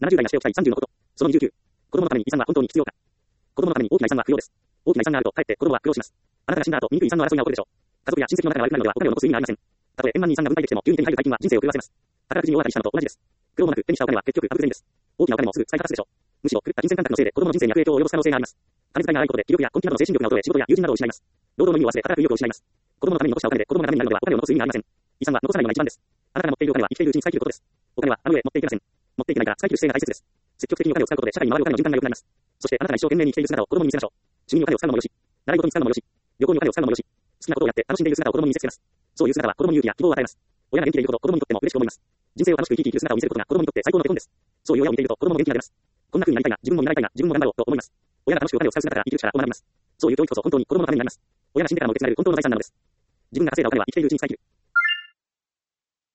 70代がしておきたい30のこと。その29。子供のために遺産は本当に必要か。子供のために大きな遺産は不要です。大きな遺産があると、かえって子供は苦労します。あなたが死んだ後、醜い遺産の争いが起こるでしょう。家族や親戚の仲が悪くなるのでは、お金を残す意味がありません。たとえ円満に遺産が分配できても、急に手に入る大金は人生を狂わせます。宝くじに大当たりしたのと同じです。苦労もなく手にしたお金は結局あぶく銭です。大きなお金もすぐ使い果たすでしょう。むしろ狂った金銭感覚のせいで子供の人生に悪影響を及ぼす可能性があります。金遣いが荒いことで気力や根気などの精神力が衰え、仕事や友人などを失います。労働の意味を忘れ、働く意欲を失います。子供のために残したお金で子供がダメになるのでは、お金を残す意味がありません。遺産は残さないのが一番です。あなたが持っているお金は生きているうちに使い切ることです。お金はあの上持っていけません。持っていけないから使い切る姿勢が大切です。積極的にお金を使うことで社会に回るお金の循環が良くなります。そしてあなたが一生懸命に生きている姿を子供に見せましょう。趣味にお金を使うのもよし、習い事に使うのもよし、旅行にお金を使うのもよし、好きなことをやって楽しんでいる姿を子供に見せつけます。そういう姿は子供に勇気や希望を与えます。親が元気でいること、子供にとっても嬉しく思います。人生を楽しく生き生きる姿を見せることが子供にとって最高の手本です。そういう親を見ていると子供も元気が出ます。こんな風になりたいな、自分も見習いたいな、自分も頑張ろうと思います。親が楽しくお金を使う姿から生きる力を学びます。そういう教育こそ本当に子供のためになります。親が死んでからも受け継がれる本当の財産なのです。自分が稼いだお金は生きているうちに使い切る。